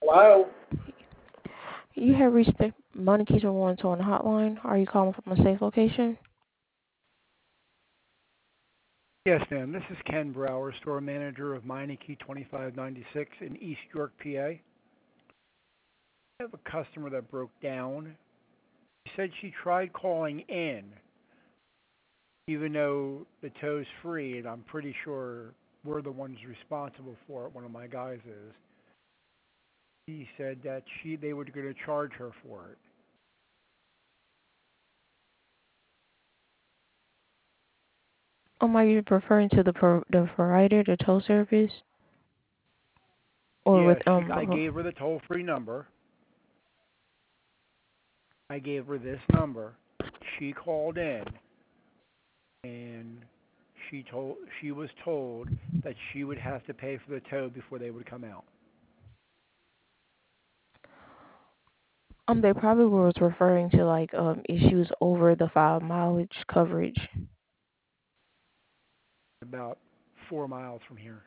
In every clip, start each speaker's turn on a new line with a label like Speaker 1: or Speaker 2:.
Speaker 1: Hello?
Speaker 2: You have reached the Money Keys Warren Towing hotline. Are you calling from a safe location?
Speaker 3: Yes, ma'am. This is Ken Brower, store manager of Meineke 2596 in East York, PA. I have a customer that broke down. She said she tried calling in, even though the tow's free, and I'm pretty sure we're the ones responsible for it. One of my guys is. She said that they were going to charge her for it.
Speaker 2: Are you referring to the provider, the tow service, or with
Speaker 3: Yeah, I gave her the toll-free number. I gave her this number. She called in, and she was told that she would have to pay for the tow before they would come out.
Speaker 2: they probably was referring to like issues over the 5 mileage coverage.
Speaker 3: About 4 miles from here.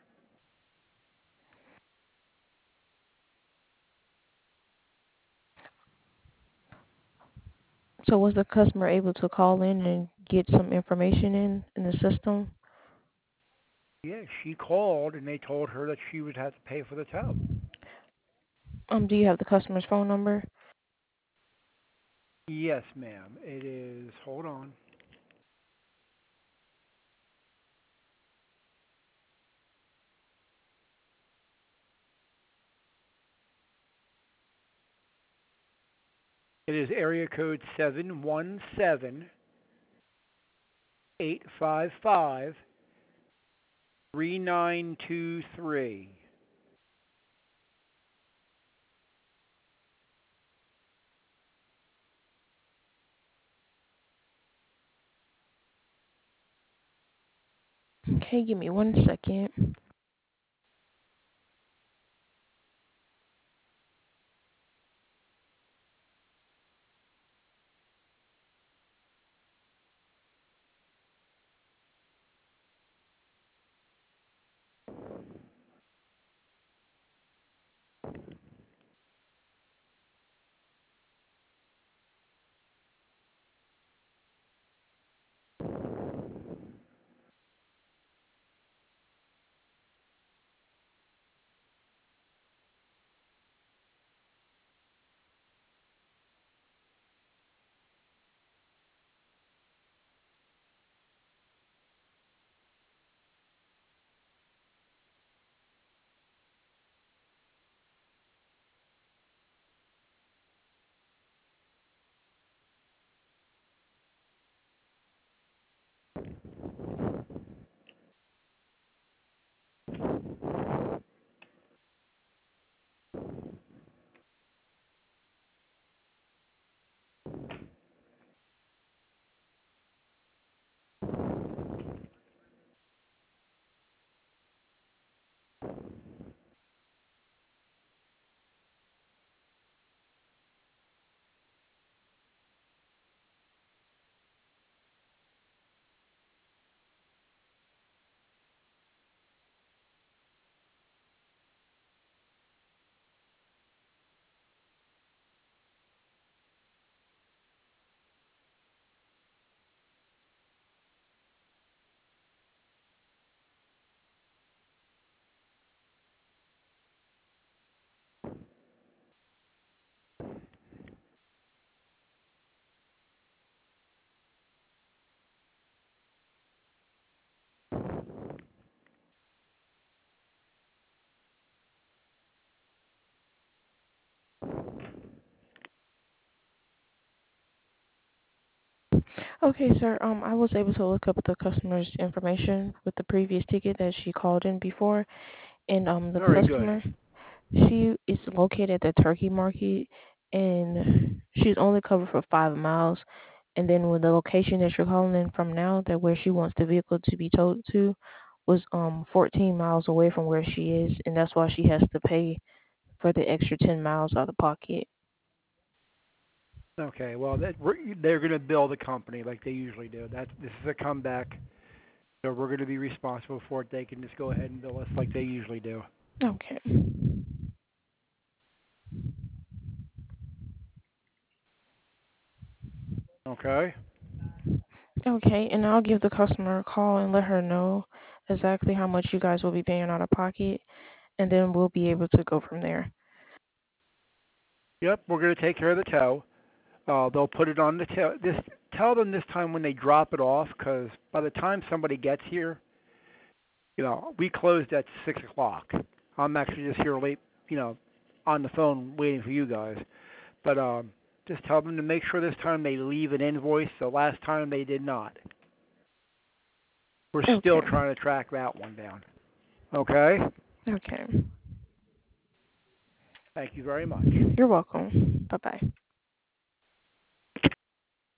Speaker 2: So was the customer able to call in and get some information in the system?
Speaker 3: Yeah, she called and they told her that she would have to pay for the tow.
Speaker 2: Do you have the customer's phone number?
Speaker 3: Yes, ma'am. It is. Hold on. It is area code 717-855-3923.
Speaker 2: Okay, give me 1 second. Okay, sir. I was able to look up the customer's information with the previous ticket that she called in before, and the
Speaker 3: Very good.
Speaker 2: customer, she is located at the Turkey Market, and she's only covered for 5 miles. And then with the location that you're calling in from now, that where she wants the vehicle to be towed to, was 14 miles away from where she is, and that's why she has to pay for the extra 10 miles out of pocket.
Speaker 3: Okay, well, they're going to bill the company like they usually do. This is a comeback, so we're going to be responsible for it. They can just go ahead and bill us like they usually do.
Speaker 2: Okay.
Speaker 3: Okay?
Speaker 2: Okay, and I'll give the customer a call and let her know exactly how much you guys will be paying out of pocket, and then we'll be able to go from there.
Speaker 3: Yep, we're going to take care of the tow. They'll put it on the tow. Tell them this time when they drop it off, because by the time somebody gets here, we closed at 6 o'clock. I'm actually just here late, on the phone waiting for you guys. But just tell them to make sure this time they leave an invoice. The last time they did not. We're still
Speaker 2: Okay.
Speaker 3: trying to track that one down. Okay?
Speaker 2: Okay.
Speaker 3: Thank you very much.
Speaker 2: You're welcome. Bye bye.